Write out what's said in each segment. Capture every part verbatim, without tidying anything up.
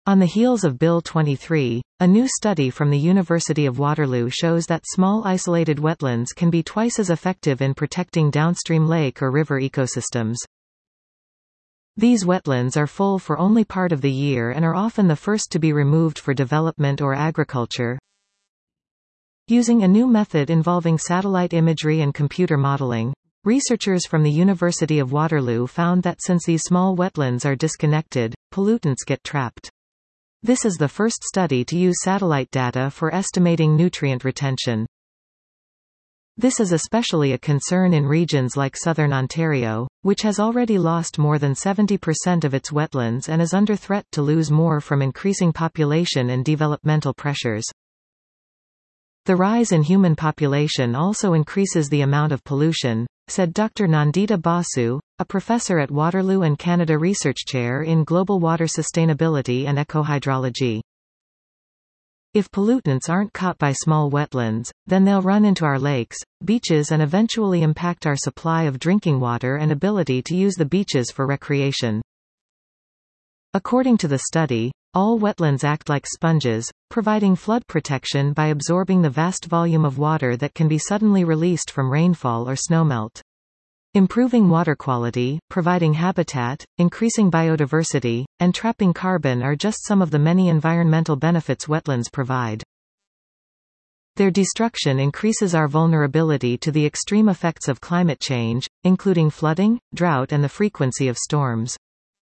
On the heels of Bill twenty-three, a new study from the University of Waterloo shows that small isolated wetlands can be twice as effective in protecting downstream lake or river ecosystems. These wetlands are full for only part of the year and are often the first to be removed for development or agriculture. Using a new method involving satellite imagery and computer modeling, researchers from the University of Waterloo found that since these small wetlands are disconnected, pollutants get trapped. This is the first study to use satellite data for estimating nutrient retention. This is especially a concern in regions like southern Ontario, which has already lost more than seventy percent of its wetlands and is under threat to lose more from increasing population and developmental pressures. The rise in human population also increases the amount of pollution, said Doctor Nandita Basu, a professor at Waterloo and Canada Research Chair in Global Water Sustainability and Ecohydrology. If pollutants aren't caught by small wetlands, then they'll run into our lakes, beaches and eventually impact our supply of drinking water and ability to use the beaches for recreation. According to the study, all wetlands act like sponges, providing flood protection by absorbing the vast volume of water that can be suddenly released from rainfall or snowmelt. Improving water quality, providing habitat, increasing biodiversity, and trapping carbon are just some of the many environmental benefits wetlands provide. Their destruction increases our vulnerability to the extreme effects of climate change, including flooding, drought and the frequency of storms.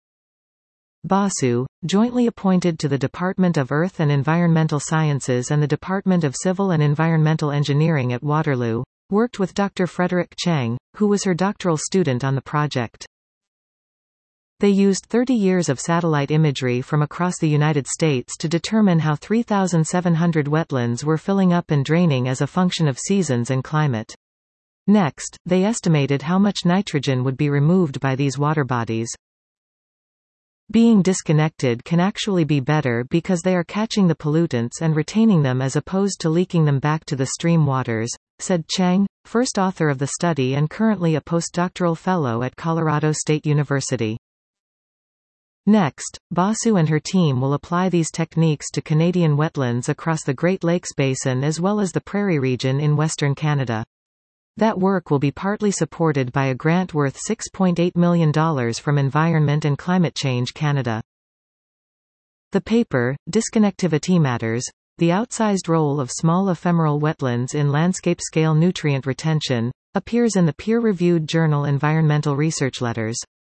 Basu, jointly appointed to the Department of Earth and Environmental Sciences and the Department of Civil and Environmental Engineering at Waterloo, worked with Doctor Frederick Cheng, who was her doctoral student on the project. They used thirty years of satellite imagery from across the United States to determine how three thousand seven hundred wetlands were filling up and draining as a function of seasons and climate. Next, they estimated how much nitrogen would be removed by these water bodies. Being disconnected can actually be better because they are catching the pollutants and retaining them as opposed to leaking them back to the stream waters, said Cheng, first author of the study and currently a postdoctoral fellow at Colorado State University. Next, Basu and her team will apply these techniques to Canadian wetlands across the Great Lakes Basin as well as the Prairie region in Western Canada. That work will be partly supported by a grant worth six point eight million dollars from Environment and Climate Change Canada. The paper, Disconnectivity Matters: The Outsized Role of Small Ephemeral Wetlands in Landscape-Scale Nutrient Retention, appears in the peer-reviewed journal Environmental Research Letters.